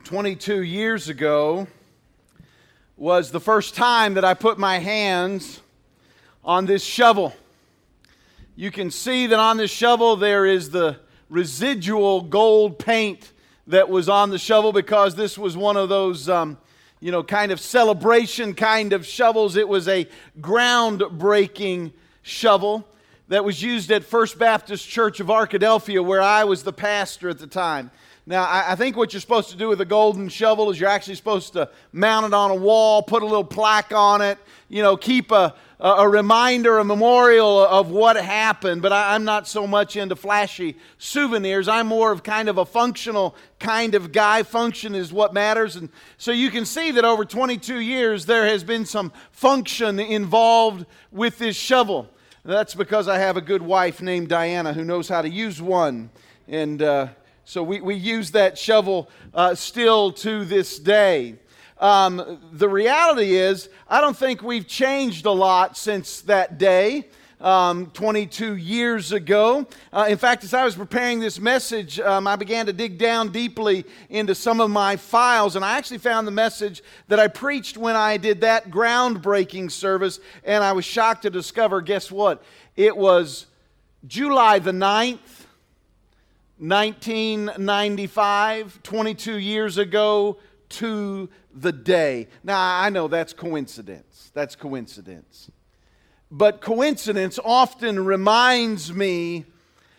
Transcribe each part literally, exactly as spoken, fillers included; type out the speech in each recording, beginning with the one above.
twenty-two years ago was the first time that I put my hands on this shovel. You can see that on this shovel there is the residual gold paint that was on the shovel because this was one of those, um, you know, kind of celebration kind of shovels. It was a groundbreaking shovel that was used at First Baptist Church of Arkadelphia, where I was the pastor at the time. Now, I think what you're supposed to do with a golden shovel is you're actually supposed to mount it on a wall, put a little plaque on it, you know, keep a, a reminder, a memorial of what happened. But I, I'm not so much into flashy souvenirs. I'm more of kind of a functional kind of guy. Function is what matters. And so you can see that over twenty-two years, there has been some function involved with this shovel. That's because I have a good wife named Diana who knows how to use one. And uh, so we, we use that shovel uh, still to this day. Um, the reality is, I don't think we've changed a lot since that day, um, twenty-two years ago. Uh, in fact, as I was preparing this message, um, I began to dig down deeply into some of my files, and I actually found the message that I preached when I did that groundbreaking service, and I was shocked to discover, guess what? It was July the ninth, nineteen ninety-five, twenty-two years ago to the day. Now, I know that's coincidence. That's coincidence. But coincidence often reminds me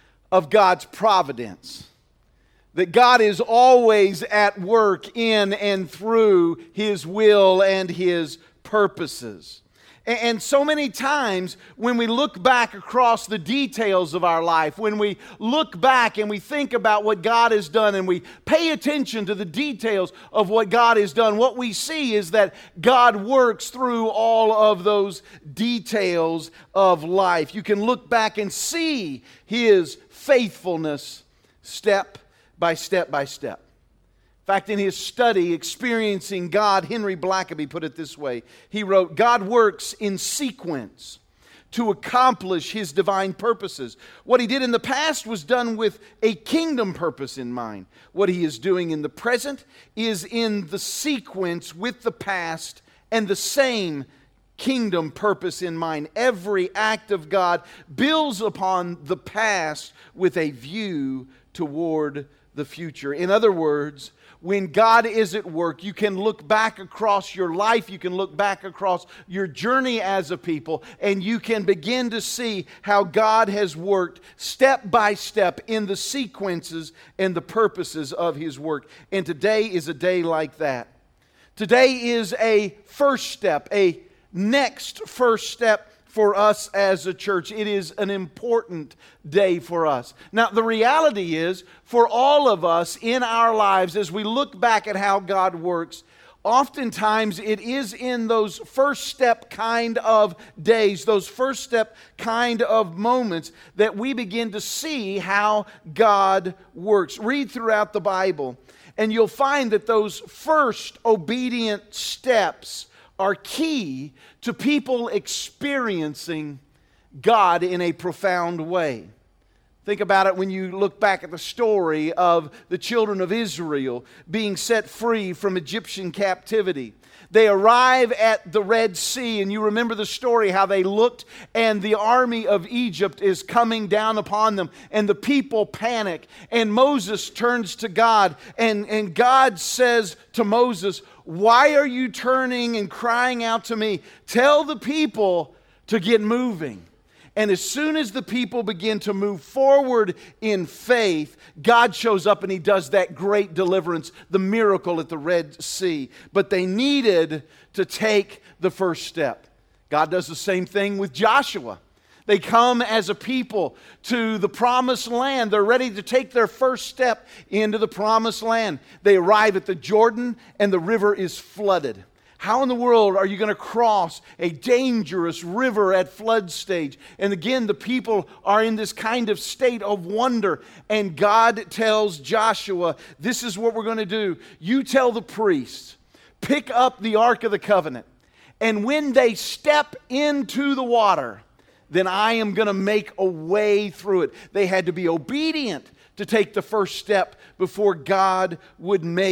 of God's providence. That God is always at work in and through His will and His purposes. And so many times when we look back across the details of our life, when we look back and we think about what God has done and we pay attention to the details of what God has done, what we see is that God works through all of those details of life. You can look back and see His faithfulness step by step by step. In fact, in his study, Experiencing God, Henry Blackaby put it this way. He wrote, God works in sequence to accomplish His divine purposes. What He did in the past was done with a kingdom purpose in mind. What He is doing in the present is in the sequence with the past and the same kingdom purpose in mind. Every act of God builds upon the past with a view toward the future. In other words, when God is at work, you can look back across your life, you can look back across your journey as a people, and you can begin to see how God has worked step by step in the sequences and the purposes of His work. And today is a day like that. Today is a first step, a next first step for us as a church. It is an important day for us. Now, the reality is, for all of us in our lives, as we look back at how God works, oftentimes it is in those first step kind of days, those first step kind of moments that we begin to see how God works. Read throughout the Bible, and you'll find that those first obedient steps are key to people experiencing God in a profound way. Think about it when you look back at the story of the children of Israel being set free from Egyptian captivity. They arrive at the Red Sea, and you remember the story how they looked and the army of Egypt is coming down upon them, and the people panic, and Moses turns to God, and, and God says to Moses, why are you turning and crying out to me? Tell the people to get moving. And as soon as the people begin to move forward in faith, God shows up and He does that great deliverance, the miracle at the Red Sea. But they needed to take the first step. God does the same thing with Joshua. They come as a people to the promised land. They're ready to take their first step into the promised land. They arrive at the Jordan and the river is flooded. How in the world are you going to cross a dangerous river at flood stage? And again, the people are in this kind of state of wonder. And God tells Joshua, this is what we're going to do. You tell the priests, pick up the Ark of the Covenant. And when they step into the water, then I am going to make a way through it. They had to be obedient to take the first step before God would make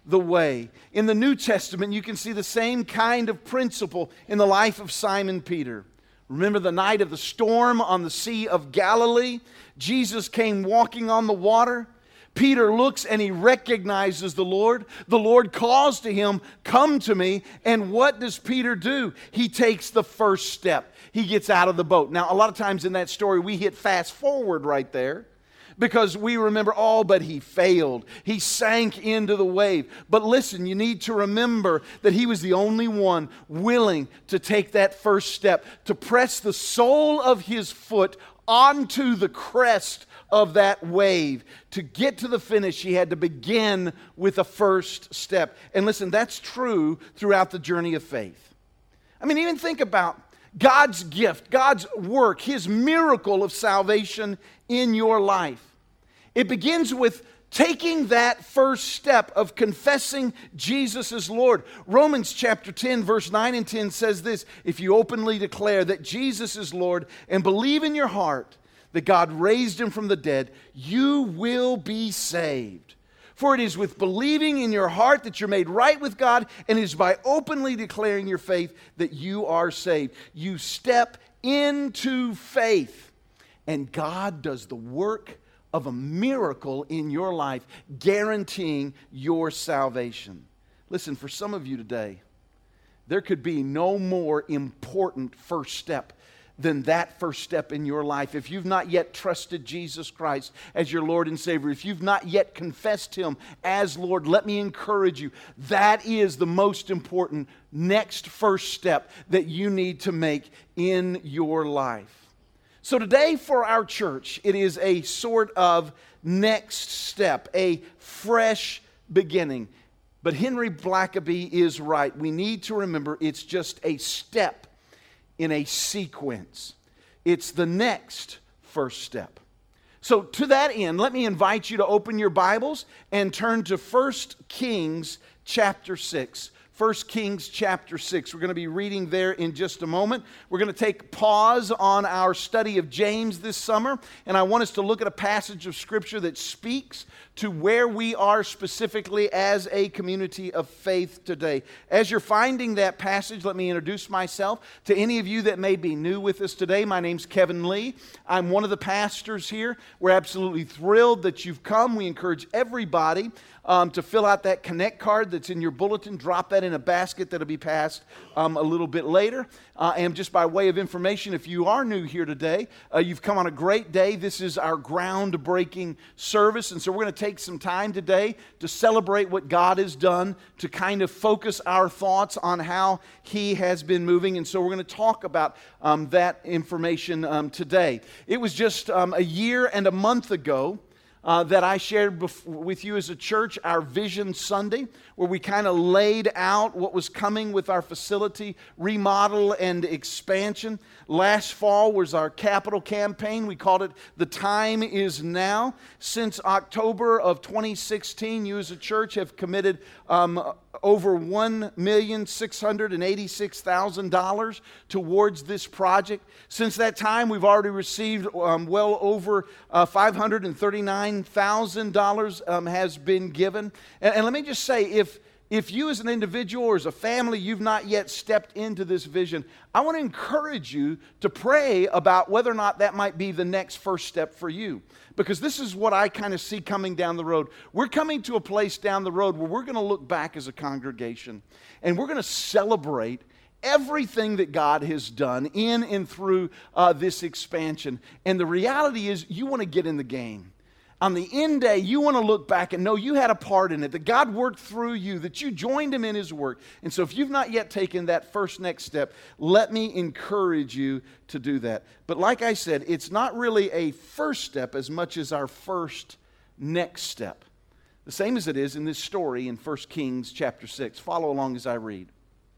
the way. In the New Testament, you can see the same kind of principle in the life of Simon Peter. Remember the night of the storm on the Sea of Galilee? Jesus came walking on the water. Peter looks and he recognizes the Lord. The Lord calls to him, "Come to me." And what does Peter do? He takes the first step. He gets out of the boat. Now, a lot of times in that story, we hit fast forward right there because we remember, oh, but he failed. He sank into the wave. But listen, you need to remember that he was the only one willing to take that first step, to press the sole of his foot onto the crest of that wave. To get to the finish, he had to begin with a first step. And listen, that's true throughout the journey of faith. I mean, even think about God's gift, God's work, His miracle of salvation in your life. It begins with taking that first step of confessing Jesus as Lord. Romans chapter ten, verse nine and ten says this: if you openly declare that Jesus is Lord and believe in your heart that God raised Him from the dead, you will be saved. For it is with believing in your heart that you're made right with God, and it is by openly declaring your faith that you are saved. You step into faith, and God does the work of a miracle in your life, guaranteeing your salvation. Listen, for some of you today, there could be no more important first step than that first step in your life. If you've not yet trusted Jesus Christ as your Lord and Savior, if you've not yet confessed Him as Lord, let me encourage you, that is the most important next first step that you need to make in your life. So today for our church, it is a sort of next step, a fresh beginning. But Henry Blackaby is right. We need to remember it's just a step in a sequence. It's the next first step. So to that end, let me invite you to open your Bibles and turn to First Kings chapter six. First Kings chapter six. We're going to be reading there in just a moment. We're going to take pause on our study of James this summer, and I want us to look at a passage of Scripture that speaks to where we are specifically as a community of faith today. As you're finding that passage, let me introduce myself to any of you that may be new with us today. My name's Kevin Lee. I'm one of the pastors here. We're absolutely thrilled that you've come. We encourage everybody Um, to fill out that Connect card that's in your bulletin. Drop that in a basket that'll be passed um, a little bit later. Uh, and just by way of information, if you are new here today, uh, you've come on a great day. This is our groundbreaking service. And so we're going to take some time today to celebrate what God has done, to kind of focus our thoughts on how He has been moving. And so we're going to talk about um, that information um, today. It was just um, a year and a month ago Uh, that I shared bef- with you as a church, our Vision Sunday, where we kind of laid out what was coming with our facility remodel and expansion. Last fall was our capital campaign. We called it The Time Is Now. Since October of twenty sixteen, you as a church have committed um, over one million six hundred eighty-six thousand dollars towards this project. Since that time, we've already received um, well over uh, five hundred thirty-nine thousand dollars um, has been given. And, and let me just say, if If you as an individual or as a family, you've not yet stepped into this vision, I want to encourage you to pray about whether or not that might be the next first step for you. Because this is what I kind of see coming down the road. We're coming to a place down the road where we're going to look back as a congregation and we're going to celebrate everything that God has done in and through uh, this expansion. And the reality is, you want to get in the game. On the end day, you want to look back and know you had a part in it, that God worked through you, that you joined Him in His work. And so if you've not yet taken that first next step, let me encourage you to do that. But like I said, it's not really a first step as much as our first next step. The same as it is in this story in First Kings chapter six. Follow along as I read.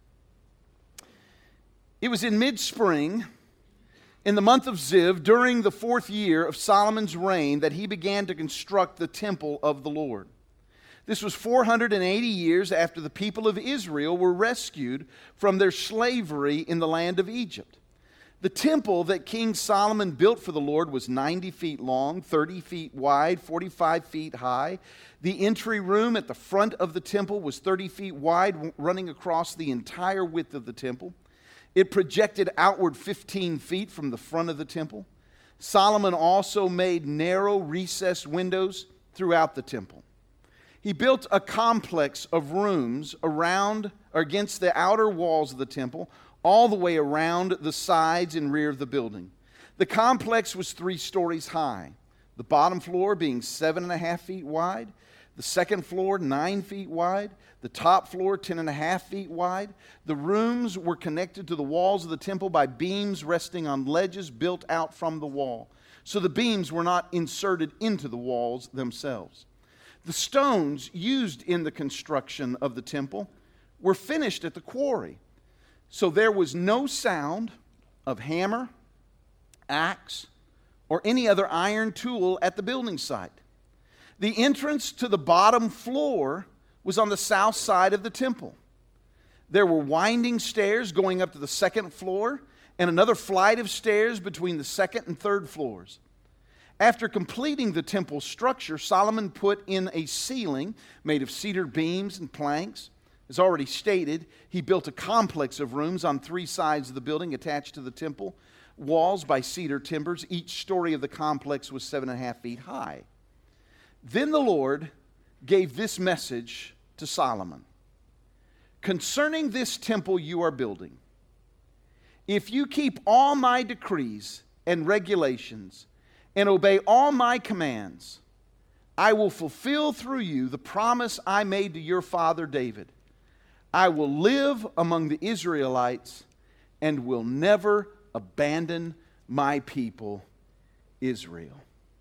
It was in mid-spring, in the month of Ziv, during the fourth year of Solomon's reign, that he began to construct the temple of the Lord. This was four hundred eighty years after the people of Israel were rescued from their slavery in the land of Egypt. The temple that King Solomon built for the Lord was ninety feet long, thirty feet wide, forty-five feet high. The entry room at the front of the temple was thirty feet wide, running across the entire width of the temple. It projected outward fifteen feet from the front of the temple. Solomon also made narrow recessed windows throughout the temple. He built a complex of rooms around or against the outer walls of the temple, all the way around the sides and rear of the building. The complex was three stories high, the bottom floor being seven and a half feet wide, the second floor nine feet wide, the top floor ten and a half feet wide. The rooms were connected to the walls of the temple by beams resting on ledges built out from the wall. So the beams were not inserted into the walls themselves. The stones used in the construction of the temple were finished at the quarry. So there was no sound of hammer, axe, or any other iron tool at the building site. The entrance to the bottom floor was on the south side of the temple. There were winding stairs going up to the second floor and another flight of stairs between the second and third floors. After completing the temple structure, Solomon put in a ceiling made of cedar beams and planks. As already stated, he built a complex of rooms on three sides of the building attached to the temple walls by cedar timbers. Each story of the complex was seven and a half feet high. Then the Lord gave this message to Solomon. Concerning this temple you are building, if you keep all my decrees and regulations and obey all my commands, I will fulfill through you the promise I made to your father David. I will live among the Israelites and will never abandon my people, Israel.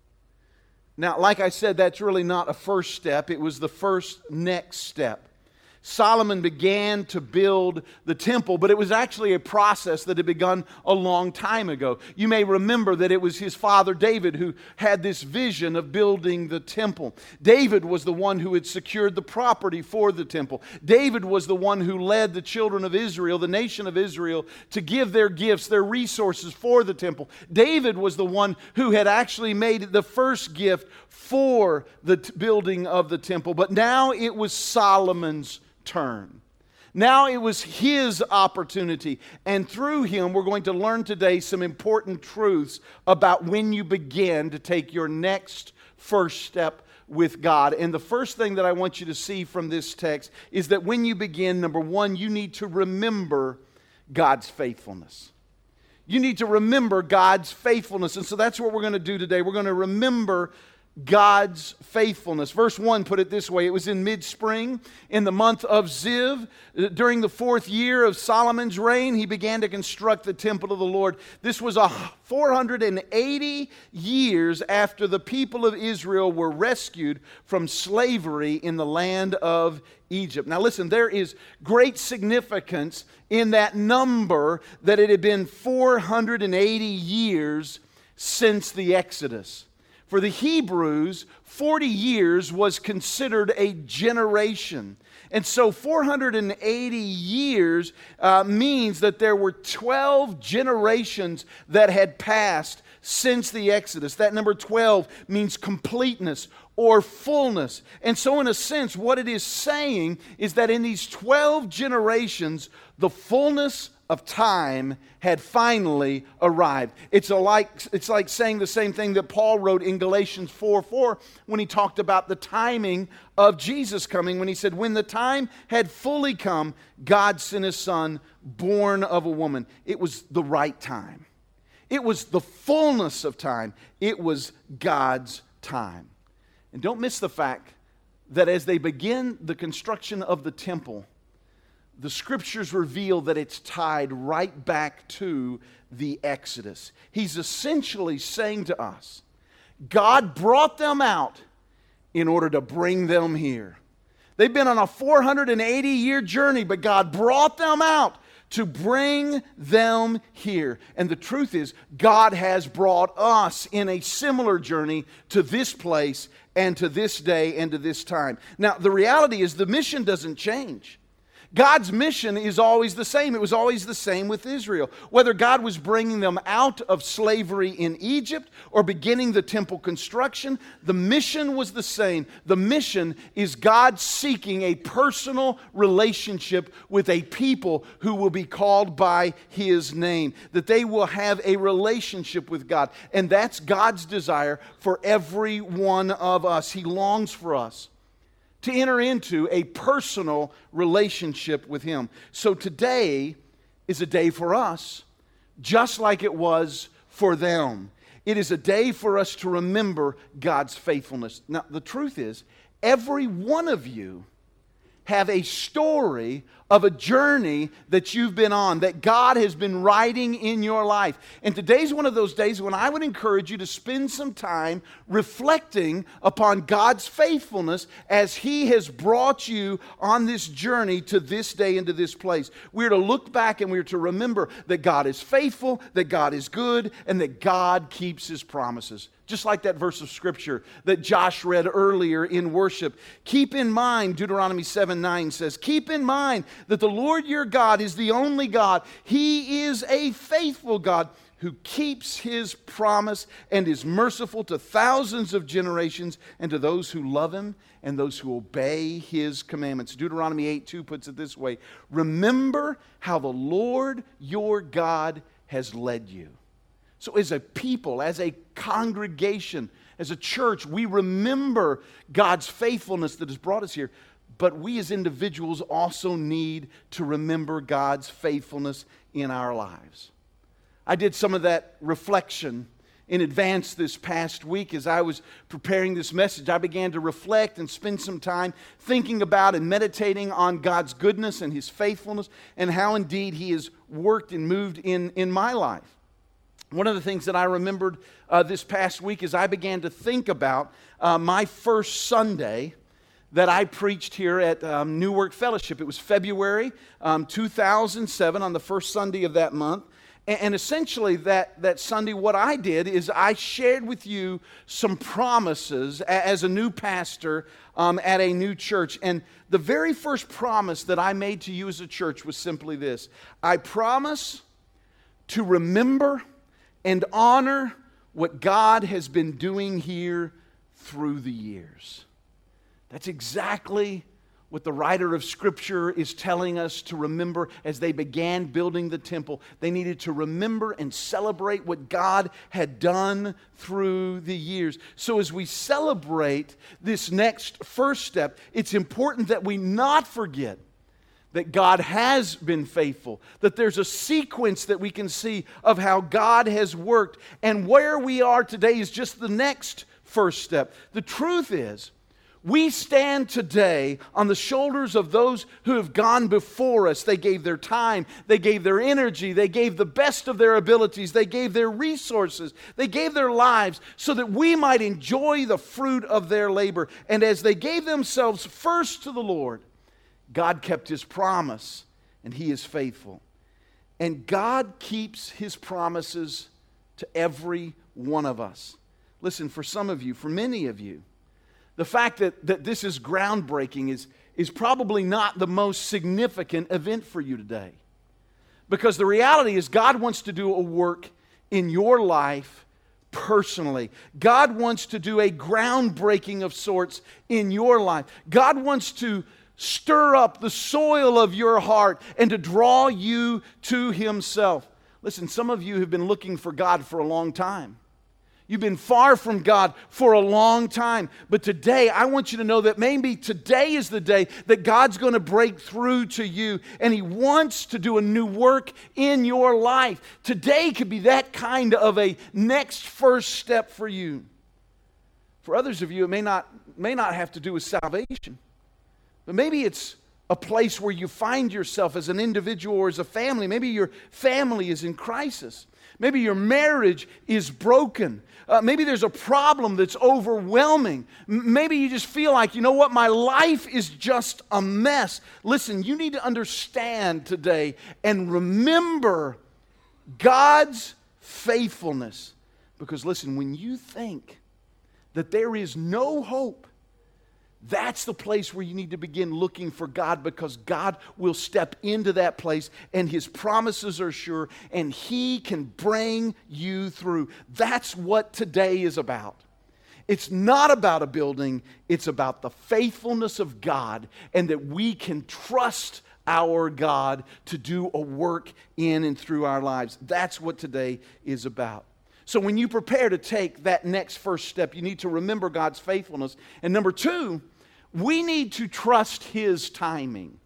Now, like I said, that's really not a first step. It was the first next step. Solomon began to build the temple, but it was actually a process that had begun a long time ago. You may remember that it was his father David who had this vision of building the temple. David was the one who had secured the property for the temple. David was the one who led the children of Israel, the nation of Israel, to give their gifts, their resources for the temple. David was the one who had actually made the first gift for the t- building of the temple. But now it was Solomon's turn. Now it was his opportunity, and through him we're going to learn today some important truths about when you begin to take your next first step with God. And the first thing that I want you to see from this text is that when you begin, number one, you need to remember God's faithfulness. You need to remember God's faithfulness. And so that's what we're going to do today. We're going to remember God's faithfulness. Verse one put it this way. It was in mid-spring, in the month of Ziv, during the fourth year of Solomon's reign, he began to construct the temple of the Lord. This was a four hundred eighty years after the people of Israel were rescued from slavery in the land of Egypt. Now listen, there is great significance in that number, that it had been four hundred eighty years since the Exodus. For the Hebrews, forty years was considered a generation. And so four hundred eighty years uh, means that there were twelve generations that had passed since the Exodus. That number twelve means completeness or fullness. And so in a sense, what it is saying is that in these twelve generations, the fullness of time had finally arrived. It's a like it's like saying the same thing that Paul wrote in Galatians four four when he talked about the timing of Jesus coming, when he said, when the time had fully come, God sent his son, born of a woman. It was the right time. It was the fullness of time. It was God's time. And don't miss the fact that as they begin the construction of the temple, the scriptures reveal that it's tied right back to the Exodus. He's essentially saying to us, God brought them out in order to bring them here. They've been on a four hundred eighty year journey, but God brought them out to bring them here. And the truth is, God has brought us in a similar journey to this place and to this day and to this time. Now, the reality is the mission doesn't change. God's mission is always the same. It was always the same with Israel. Whether God was bringing them out of slavery in Egypt or beginning the temple construction, the mission was the same. The mission is God seeking a personal relationship with a people who will be called by His name, that they will have a relationship with God. And that's God's desire for every one of us. He longs for us to enter into a personal relationship with Him. So today is a day for us, just like it was for them. It is a day for us to remember God's faithfulness. Now, the truth is, every one of you have a story of a journey that you've been on, that God has been writing in your life. And today's one of those days when I would encourage you to spend some time reflecting upon God's faithfulness as He has brought you on this journey to this day and to this place. We're to look back and we're to remember that God is faithful, that God is good, and that God keeps His promises. Just like that verse of Scripture that Josh read earlier in worship. Keep in mind, Deuteronomy seven nine says, keep in mind that the Lord your God is the only God. He is a faithful God who keeps His promise and is merciful to thousands of generations and to those who love Him and those who obey His commandments. Deuteronomy eight two puts it this way, remember how the Lord your God has led you. So as a people, as a congregation, as a church, we remember God's faithfulness that has brought us here. But we as individuals also need to remember God's faithfulness in our lives. I did some of that reflection in advance this past week as I was preparing this message. I began to reflect and spend some time thinking about and meditating on God's goodness and His faithfulness and how indeed He has worked and moved in, in my life. One of the things that I remembered uh, this past week is I began to think about uh, my first Sunday that I preached here at um, New Work Fellowship. It was February um, two thousand seven, on the first Sunday of that month. And, and essentially that, that Sunday, what I did is I shared with you some promises a, as a new pastor um, at a new church. And the very first promise that I made to you as a church was simply this. I promise to remember and honor what God has been doing here through the years. That's exactly what the writer of Scripture is telling us to remember as they began building the temple. They needed to remember and celebrate what God had done through the years. So as we celebrate this next first step, it's important that we not forget that God has been faithful, that there's a sequence that we can see of how God has worked, and where we are today is just the next first step. The truth is, we stand today on the shoulders of those who have gone before us. They gave their time, they gave their energy, they gave the best of their abilities, they gave their resources, they gave their lives so that we might enjoy the fruit of their labor. And as they gave themselves first to the Lord, God kept His promise, and He is faithful. And God keeps His promises to every one of us. Listen, for some of you, for many of you, the fact that, that this is groundbreaking is, is probably not the most significant event for you today. Because the reality is God wants to do a work in your life personally. God wants to do a groundbreaking of sorts in your life. God wants to stir up the soil of your heart and to draw you to Himself. Listen, some of you have been looking for God for a long time. You've been far from God for a long time. But today, I want you to know that maybe today is the day that God's going to break through to you. And He wants to do a new work in your life. Today could be that kind of a next first step for you. For others of you, it may not, may not have to do with salvation. But maybe it's a place where you find yourself as an individual or as a family. Maybe your family is in crisis. Maybe your marriage is broken. Uh, maybe there's a problem that's overwhelming. M- maybe you just feel like, you know what, my life is just a mess. Listen, you need to understand today and remember God's faithfulness. Because listen, when you think that there is no hope, That's the place where you need to begin looking for God, because God will step into that place and His promises are sure and He can bring you through. That's what today is about. It's not about a building, it's about the faithfulness of God, and that we can trust our God to do a work in and through our lives. That's what today is about. So when you prepare to take that next first step, you need to remember God's faithfulness. And number two, we need to trust His timing.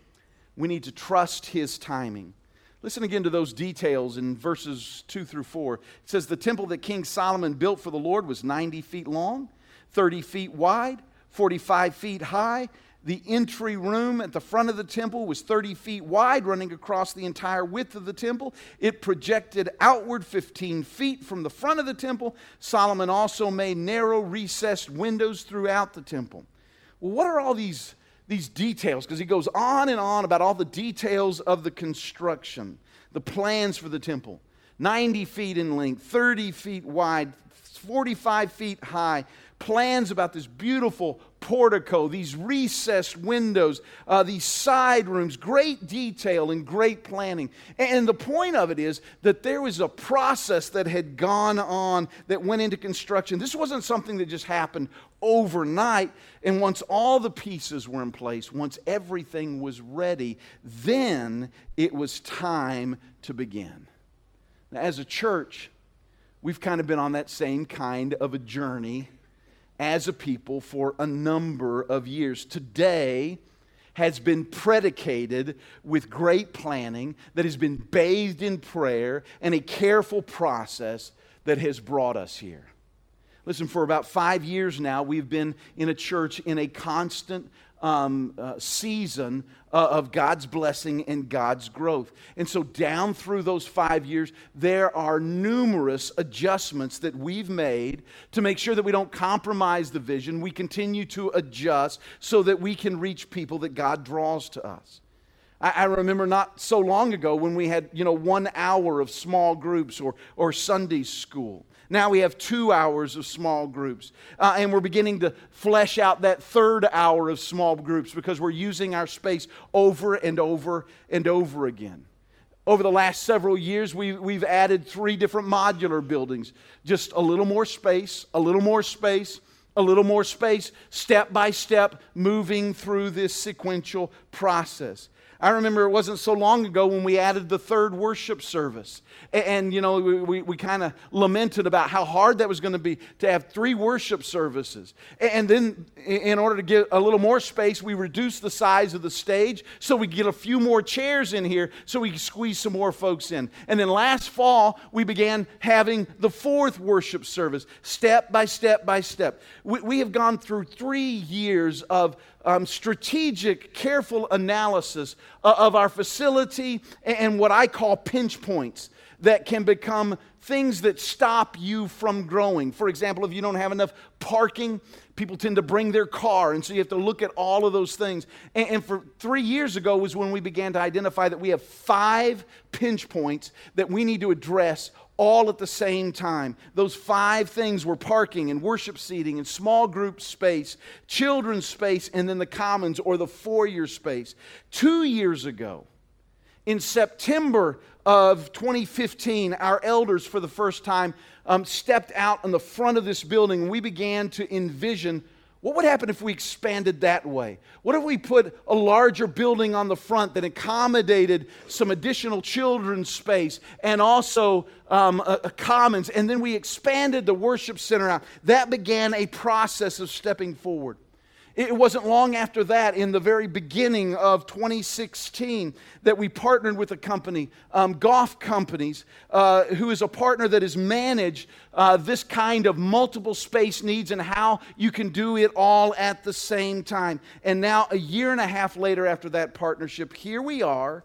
We need to trust His timing. Listen again to those details in verses two through four. It says, the temple that King Solomon built for the Lord was ninety feet long, thirty feet wide, forty-five feet high. The entry room at the front of the temple was thirty feet wide, running across the entire width of the temple. It projected outward fifteen feet from the front of the temple. Solomon also made narrow recessed windows throughout the temple. Well, what are all these, these details? Because he goes on and on about all the details of the construction, the plans for the temple. ninety feet in length, thirty feet wide, forty-five feet high. Plans about this beautiful portico, these recessed windows, uh, these side rooms, great detail and great planning. And the point of it is that there was a process that had gone on that went into construction. This wasn't something that just happened overnight. And once all the pieces were in place, once everything was ready, then it was time to begin. Now, as a church, we've kind of been on that same kind of a journey as a people for a number of years. Today has been predicated with great planning that has been bathed in prayer and a careful process that has brought us here. Listen, for about five years now, we've been in a church in a constant um, uh, season uh, of God's blessing and God's growth. And so down through those five years, there are numerous adjustments that we've made to make sure that we don't compromise the vision. We continue to adjust so that we can reach people that God draws to us. I, I remember not so long ago when we had, you know, one hour of small groups or, or Sunday school. Now we have two hours of small groups. Uh, and we're beginning to flesh out that third hour of small groups because we're using our space over and over and over again. Over the last several years, we, we've added three different modular buildings. Just a little more space, a little more space, a little more space, step by step, moving through this sequential process. I remember it wasn't so long ago when we added the third worship service. And, and you know, we, we, we kind of lamented about how hard that was going to be to have three worship services. And, and then in order to get a little more space, we reduced the size of the stage so we could get a few more chairs in here so we could squeeze some more folks in. And then last fall, we began having the fourth worship service, step by step by step. We, we have gone through three years of Um, strategic, careful analysis uh, of our facility and, and what I call pinch points that can become things that stop you from growing. For example, if you don't have enough parking, people tend to bring their car, and so you have to look at all of those things. And, and for three years ago was when we began to identify that we have five pinch points that we need to address all at the same time. Those five things were parking and worship seating and small group space, children's space, and then the commons or the foyer space. Two years ago, in September of twenty fifteen, our elders for the first time um, stepped out on the front of this building, and we began to envision what would happen if we expanded that way? What if we put a larger building on the front that accommodated some additional children's space and also um, a, a commons, and then we expanded the worship center out? That began a process of stepping forward. It wasn't long after that, in the very beginning of twenty sixteen, that we partnered with a company, um, Golf Companies, uh, who is a partner that has managed uh, this kind of multiple space needs and how you can do it all at the same time. And now, a year and a half later after that partnership, here we are,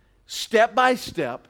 step by step,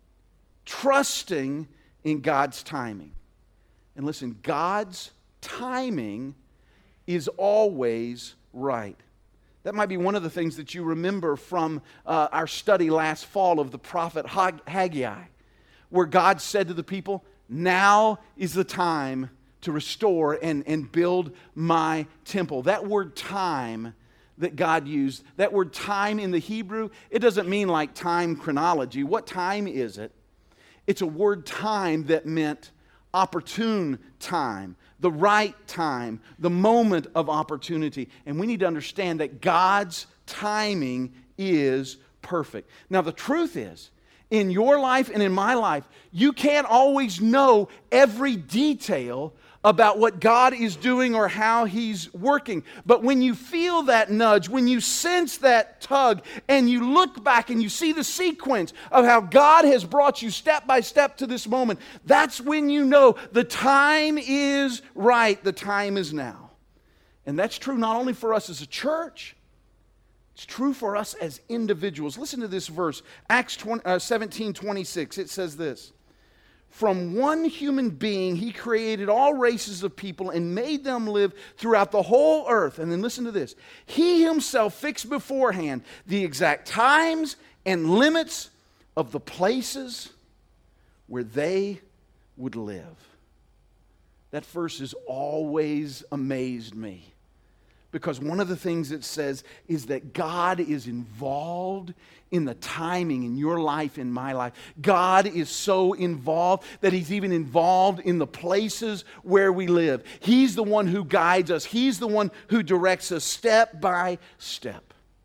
trusting in God's timing. And listen, God's timing is always right. That might be one of the things that you remember from uh, our study last fall of the prophet Haggai, where God said to the people, now is the time to restore and, and build my temple. That word time that God used, that word time in the Hebrew, it doesn't mean like time chronology. What time is it? It's a word time that meant opportune time, the right time, the moment of opportunity. And we need to understand that God's timing is perfect. Now, the truth is, in your life and in my life, you can't always know every detail about what God is doing or how He's working. But when you feel that nudge, when you sense that tug, and you look back and you see the sequence of how God has brought you step by step to this moment, that's when you know the time is right, the time is now. And that's true not only for us as a church, it's true for us as individuals. Listen to this verse, Acts seventeen twenty-six. It says this: from one human being, He created all races of people and made them live throughout the whole earth. And then listen to this. He Himself fixed beforehand the exact times and limits of the places where they would live. That verse has always amazed me. Because one of the things it says is that God is involved in the timing in your life, in my life. God is so involved that He's even involved in the places where we live. He's the one who guides us. He's the one who directs us step by step.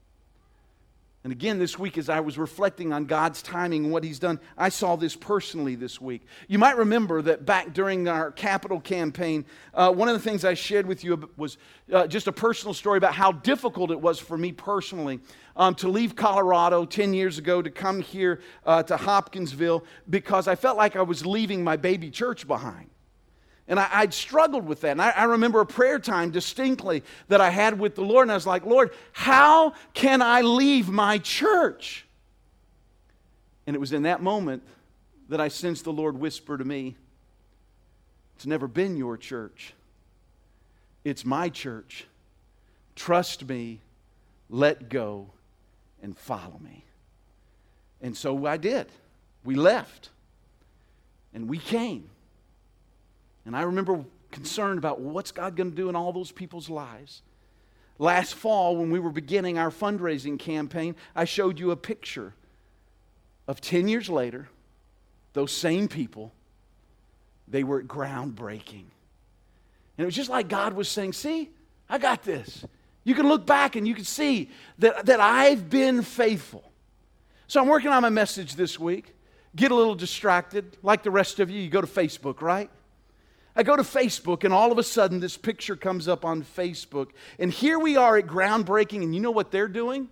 And again, this week as I was reflecting on God's timing and what He's done, I saw this personally this week. You might remember that back during our capital campaign, uh, one of the things I shared with you was uh, just a personal story about how difficult it was for me personally um, to leave Colorado ten years ago to come here uh, to Hopkinsville because I felt like I was leaving my baby church behind. And I, I'd struggled with that. And I, I remember a prayer time distinctly that I had with the Lord. And I was like, Lord, how can I leave my church? And it was in that moment that I sensed the Lord whisper to me, it's never been your church. It's my church. Trust me, let go, and follow me. And so I did. We left. And we came. And I remember concerned about what's God going to do in all those people's lives. Last fall, when we were beginning our fundraising campaign, I showed you a picture of ten years later, those same people, they were groundbreaking. And it was just like God was saying, see, I got this. You can look back and you can see that, that I've been faithful. So I'm working on my message this week. Get a little distracted. Like the rest of you, you go to Facebook, right? I go to Facebook and all of a sudden this picture comes up on Facebook. And here we are at Groundbreaking, and you know what they're doing?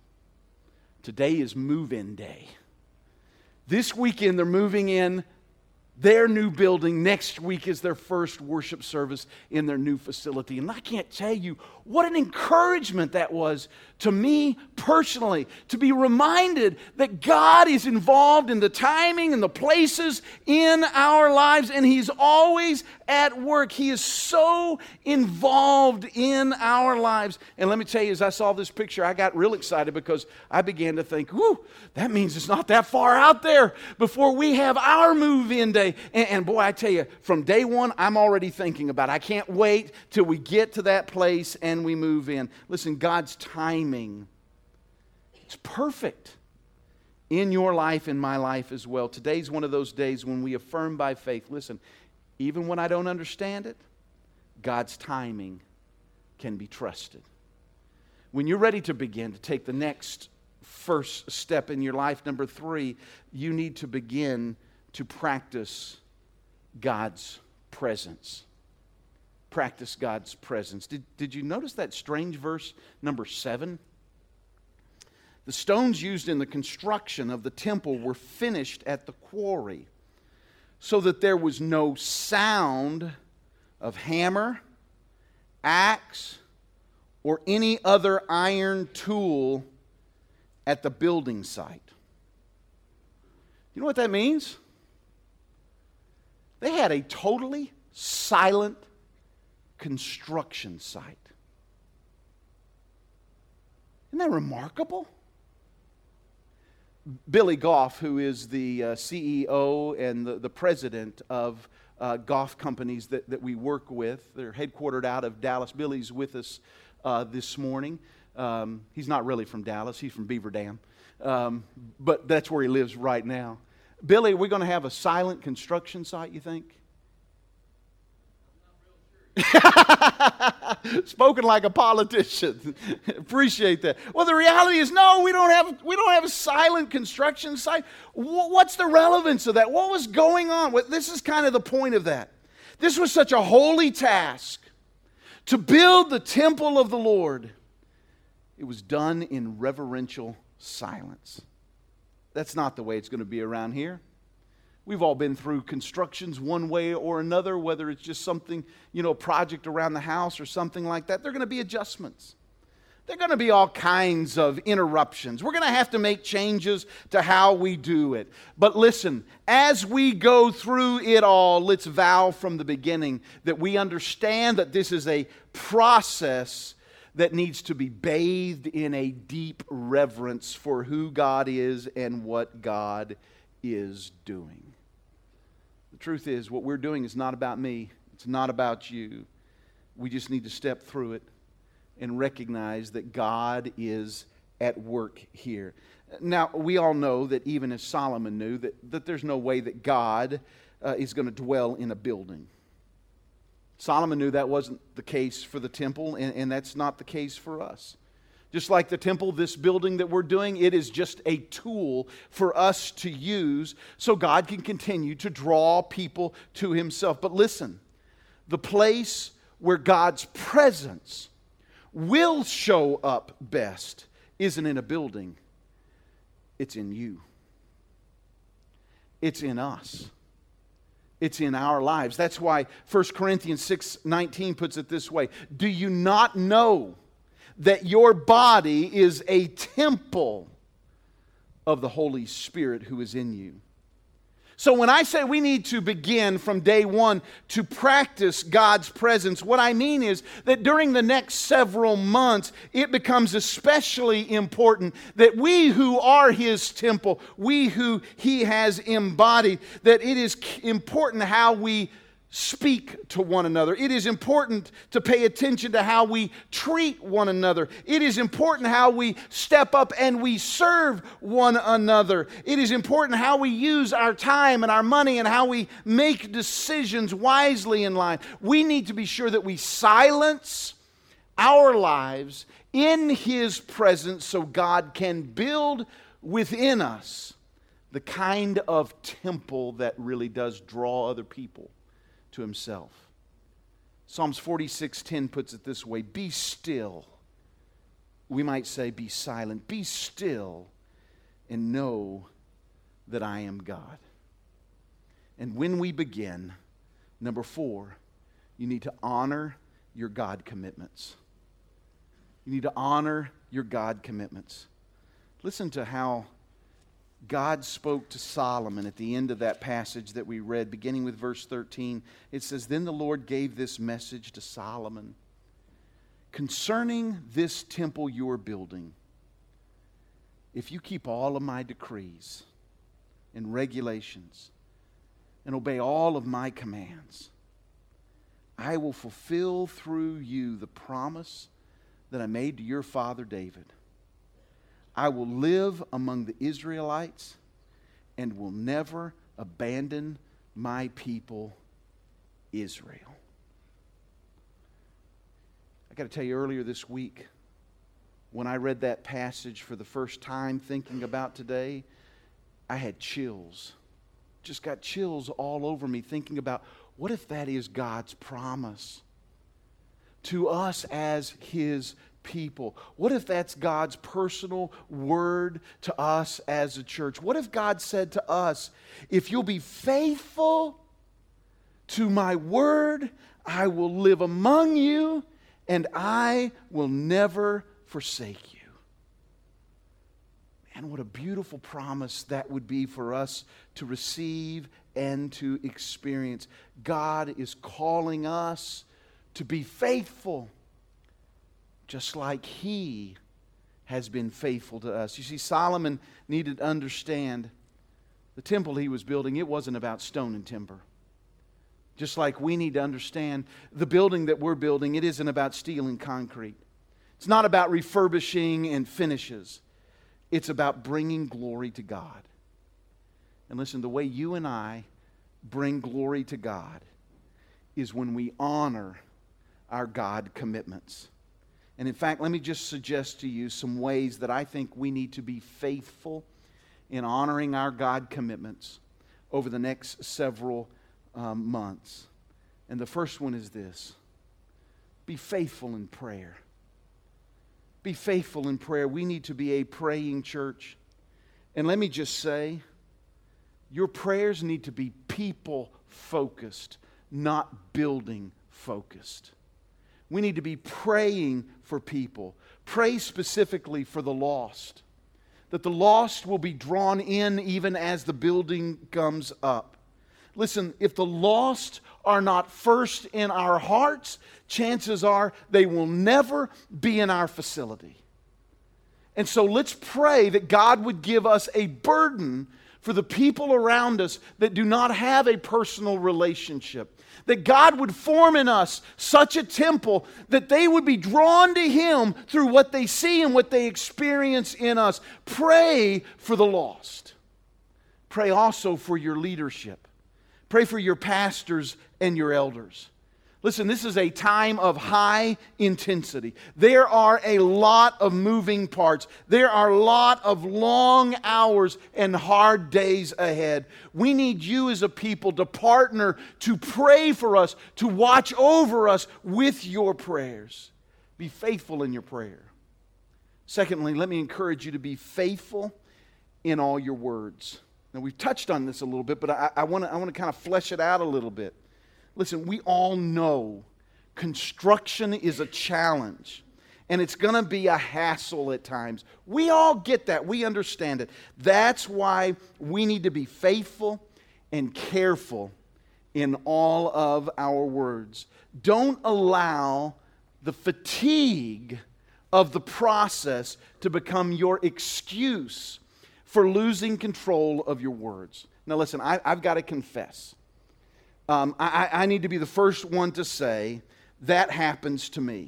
Today is move-in day. This weekend they're moving in their new building. Next week is their first worship service in their new facility. And I can't tell you what an encouragement that was to me personally, to be reminded that God is involved in the timing and the places in our lives, and He's always at work. He is so involved in our lives. And let me tell you, as I saw this picture, I got real excited because I began to think, whoo, that means it's not that far out there before we have our move-in day. And, and boy, I tell you, from day one, I'm already thinking about it. I can't wait till we get to that place and we move in. Listen, God's timing, it's perfect in your life, in my life as well. Today's one of those days when we affirm by faith. Listen, even when I don't understand it, God's timing can be trusted. When you're ready to begin to take the next first step in your life, number three, you need to begin to practice God's presence. Practice God's presence. Did, did you notice that strange verse, number seven? The stones used in the construction of the temple were finished at the quarry, so that there was no sound of hammer, axe, or any other iron tool at the building site. You know what that means? They had a totally silent construction site. Isn't that remarkable? Billy Goff, who is the uh, C E O and the, the president of uh, Goff companies that, that we work with. They're headquartered out of Dallas. Billy's with us uh, this morning. Um, he's not really from Dallas. He's from Beaver Dam. Um, but that's where he lives right now. Billy, are we going to have a silent construction site, you think? Spoken like a politician. Appreciate that. Well, the reality is, no, we don't have we don't have a silent construction site. What's the relevance of that? What was going on? This is kind of the point of that. This was such a holy task to build the temple of the Lord. It was done in reverential silence. That's not the way it's going to be around here. We've all been through constructions one way or another, whether it's just something, you know, a project around the house or something like that. There are going to be adjustments. There are going to be all kinds of interruptions. We're going to have to make changes to how we do it. But listen, as we go through it all, let's vow from the beginning that we understand that this is a process that needs to be bathed in a deep reverence for who God is and what God is doing. The truth is, what we're doing is not about me. It's not about you. We just need to step through it and recognize that God is at work here. Now, we all know that even as Solomon knew, that, that there's no way that God uh, is going to dwell in a building. Solomon knew that wasn't the case for the temple, and, and that's not the case for us. Just like the temple, this building that we're doing, it is just a tool for us to use so God can continue to draw people to Himself. But listen, the place where God's presence will show up best isn't in a building. It's in you. It's in us. It's in our lives. That's why First Corinthians six nineteen puts it this way. Do you not know that your body is a temple of the Holy Spirit who is in you? So when I say we need to begin from day one to practice God's presence, what I mean is that during the next several months, it becomes especially important that we who are His temple, we who He has embodied, that it is important how we speak to one another. It is important to pay attention to how we treat one another. It is important how we step up and we serve one another. It is important how we use our time and our money and how we make decisions wisely in life. We need to be sure that we silence our lives in His presence so God can build within us the kind of temple that really does draw other people to Himself. Psalms forty-six ten puts it this way: be still. We might say be silent. Be still and know that I am God. And when we begin, number four, you need to honor your God commitments. You need to honor your God commitments. Listen to how God spoke to Solomon at the end of that passage that we read, beginning with verse thirteen. It says, "Then the Lord gave this message to Solomon. Concerning this temple you are building, if you keep all of my decrees and regulations and obey all of my commands, I will fulfill through you the promise that I made to your father David. I will live among the Israelites and will never abandon my people, Israel." I got to tell you, earlier this week, when I read that passage for the first time, thinking about today, I had chills. Just got chills all over me, thinking about, what if that is God's promise to us as His people? What if that's God's personal word to us as a church? What if God said to us, if you'll be faithful to my word, I will live among you and I will never forsake you? And what a beautiful promise that would be for us to receive and to experience. God is calling us to be faithful, just like He has been faithful to us. You see, Solomon needed to understand the temple he was building, it wasn't about stone and timber. Just like we need to understand the building that we're building, it isn't about steel and concrete. It's not about refurbishing and finishes. It's about bringing glory to God. And listen, the way you and I bring glory to God is when we honor our God commitments. And in fact, let me just suggest to you some ways that I think we need to be faithful in honoring our God commitments over the next several um, months. And the first one is this: be faithful in prayer. Be faithful in prayer. We need to be a praying church. And let me just say, your prayers need to be people-focused, not building-focused. We need to be praying for people. Pray specifically for the lost, that the lost will be drawn in even as the building comes up. Listen, if the lost are not first in our hearts, chances are they will never be in our facility. And so let's pray that God would give us a burden for the people around us that do not have a personal relationship. That God would form in us such a temple that they would be drawn to Him through what they see and what they experience in us. Pray for the lost. Pray also for your leadership. Pray for your pastors and your elders. Listen, this is a time of high intensity. There are a lot of moving parts. There are a lot of long hours and hard days ahead. We need you as a people to partner, to pray for us, to watch over us with your prayers. Be faithful in your prayer. Secondly, let me encourage you to be faithful in all your words. Now, we've touched on this a little bit, but I, I want to I want to kind of flesh it out a little bit. Listen, we all know construction is a challenge, and it's going to be a hassle at times. We all get that. We understand it. That's why we need to be faithful and careful in all of our words. Don't allow the fatigue of the process to become your excuse for losing control of your words. Now listen, I, I've got to confess. Um, I, I need to be the first one to say that happens to me.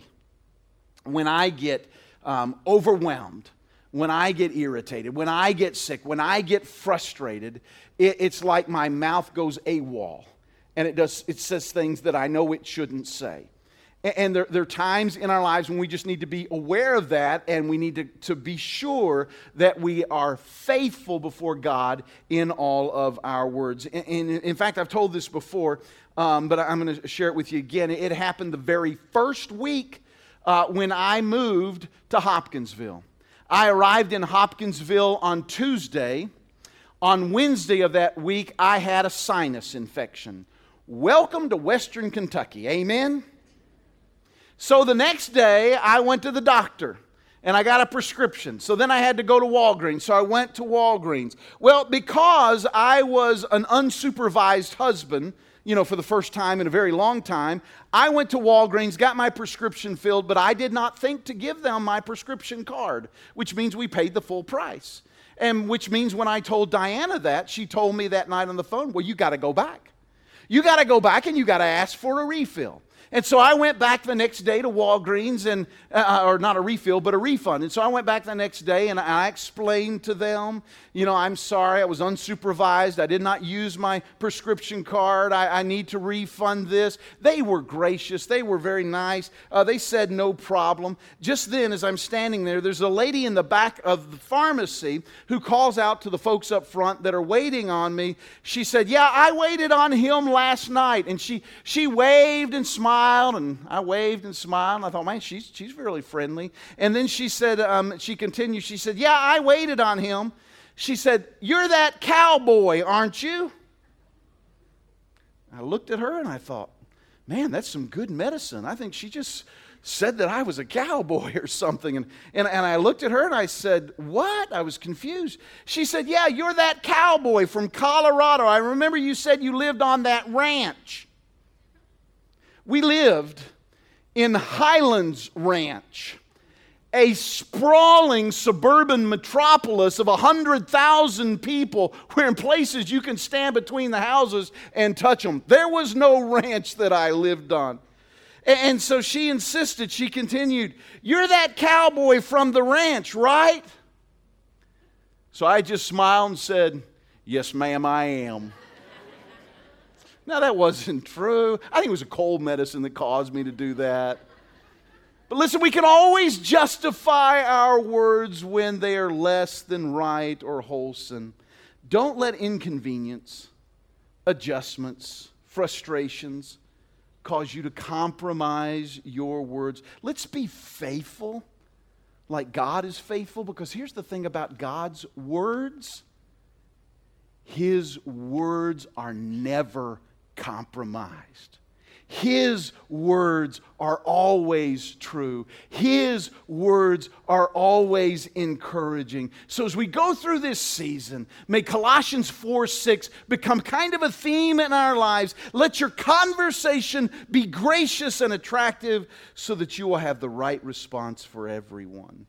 When I get um, overwhelmed, when I get irritated, when I get sick, when I get frustrated, it, it's like my mouth goes AWOL. And it does. It says things that I know it shouldn't say. And there, there are times in our lives when we just need to be aware of that, and we need to, to be sure that we are faithful before God in all of our words. And, and in fact, I've told this before, um, but I'm going to share it with you again. It happened the very first week uh, when I moved to Hopkinsville. I arrived in Hopkinsville on Tuesday. On Wednesday of that week, I had a sinus infection. Welcome to Western Kentucky. Amen? So the next day, I went to the doctor, and I got a prescription. So then I had to go to Walgreens, so I went to Walgreens. Well, because I was an unsupervised husband, you know, for the first time in a very long time, I went to Walgreens, got my prescription filled, but I did not think to give them my prescription card, which means we paid the full price. And which means when I told Diana that, she told me that night on the phone, well, you got to go back. You got to go back and you got to ask for a refill. And so I went back the next day to Walgreens, and uh, or not a refill, but a refund. And so I went back the next day, and I explained to them, you know, I'm sorry, I was unsupervised. I did not use my prescription card. I, I need to refund this. They were gracious. They were very nice. Uh, they said no problem. Just then, as I'm standing there, there's a lady in the back of the pharmacy who calls out to the folks up front that are waiting on me. She said, yeah, I waited on him last night. And she, she waved and smiled. And I waved and smiled, and I thought, man, she's she's really friendly. And then she said, um, she continued, she said, yeah, I waited on him. She said, you're that cowboy, aren't you? I looked at her and I thought, man, that's some good medicine. I think she just said that I was a cowboy or something. And, and, and I looked at her and I said, what? I was confused. She said, yeah, you're that cowboy from Colorado. I remember you said you lived on that ranch. We lived in Highlands Ranch, a sprawling suburban metropolis of one hundred thousand people, where in places you can stand between the houses and touch them. There was no ranch that I lived on. And so she insisted, she continued, "You're that cowboy from the ranch, right?" So I just smiled and said, "Yes, ma'am, I am." Now, that wasn't true. I think it was a cold medicine that caused me to do that. But listen, we can always justify our words when they are less than right or wholesome. Don't let inconvenience, adjustments, frustrations cause you to compromise your words. Let's be faithful like God is faithful, because here's the thing about God's words. His words are never compromised. His words are always true. His words are always encouraging. So as we go through this season, may Colossians four six become kind of a theme in our lives. Let your conversation be gracious and attractive so that you will have the right response for everyone.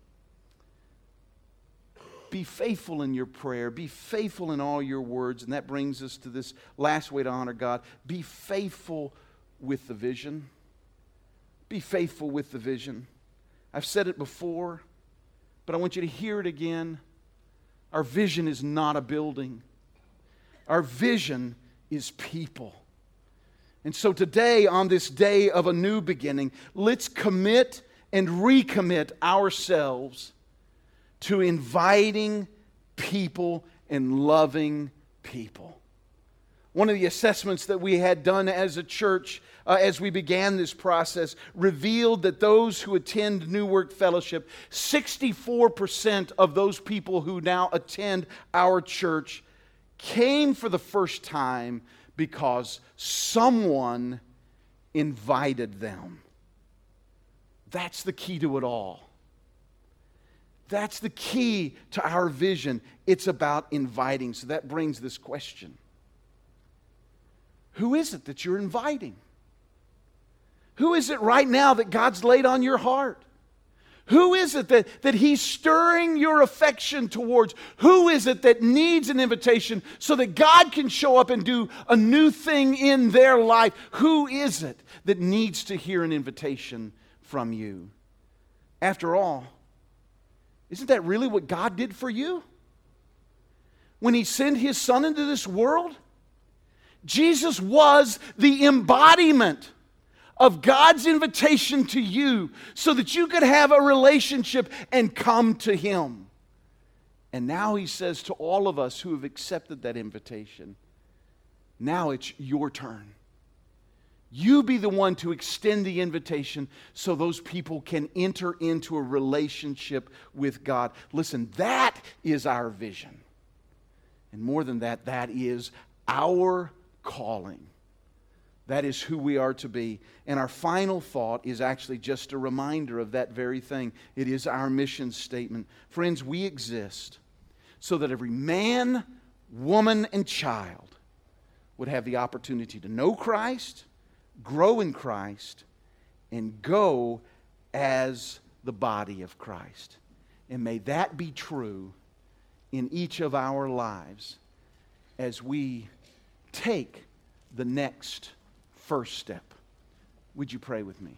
Be faithful in your prayer. Be faithful in all your words. And that brings us to this last way to honor God. Be faithful with the vision. Be faithful with the vision. I've said it before, but I want you to hear it again. Our vision is not a building. Our vision is people. And so today, on this day of a new beginning, let's commit and recommit ourselves to inviting people and loving people. One of the assessments that we had done as a church uh, as we began this process revealed that those who attend New Work Fellowship, sixty-four percent of those people who now attend our church came for the first time because someone invited them. That's the key to it all. That's the key to our vision. It's about inviting. So that brings this question. Who is it that you're inviting? Who is it right now that God's laid on your heart? Who is it that, that He's stirring your affection towards? Who is it that needs an invitation so that God can show up and do a new thing in their life? Who is it that needs to hear an invitation from you? After all, isn't that really what God did for you? When He sent His Son into this world, Jesus was the embodiment of God's invitation to you so that you could have a relationship and come to Him. And now He says to all of us who have accepted that invitation, now it's your turn. You be the one to extend the invitation so those people can enter into a relationship with God. Listen, that is our vision. And more than that, that is our calling. That is who we are to be. And our final thought is actually just a reminder of that very thing. It is our mission statement. Friends, we exist so that every man, woman, and child would have the opportunity to know Christ, grow in Christ, and go as the body of Christ. And may that be true in each of our lives as we take the next first step. Would you pray with me?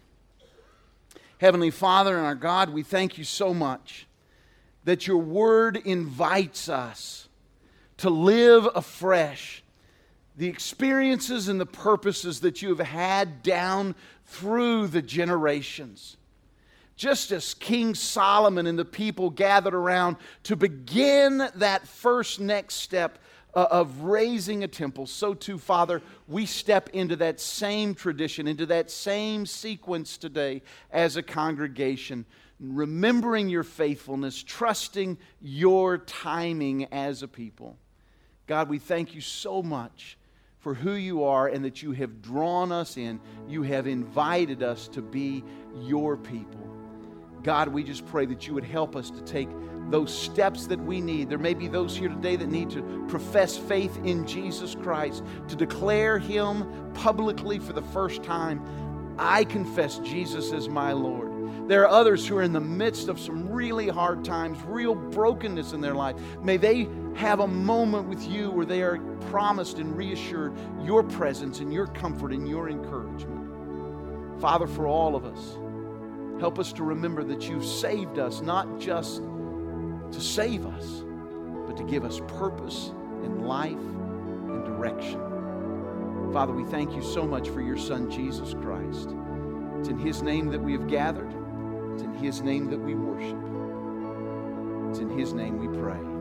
Heavenly Father and our God, we thank You so much that Your Word invites us to live afresh the experiences and the purposes that You have had down through the generations. Just as King Solomon and the people gathered around to begin that first next step uh, of raising a temple, so too, Father, we step into that same tradition, into that same sequence today as a congregation, remembering Your faithfulness, trusting Your timing as a people. God, we thank You so much for who You are and that You have drawn us in. You have invited us to be Your people. God, we just pray that You would help us to take those steps that we need. There may be those here today that need to profess faith in Jesus Christ, to declare Him publicly for the first time. I confess Jesus as my Lord. There are others who are in the midst of some really hard times, real brokenness in their life. May they have a moment with you where they are promised and reassured your presence and your comfort and your encouragement. Father, for all of us, help us to remember that you've saved us not just to save us, but to give us purpose and life and direction. Father, we thank you so much for your Son, Jesus Christ. It's in His name that we have gathered. It's in His name that we worship. It's in His name we pray.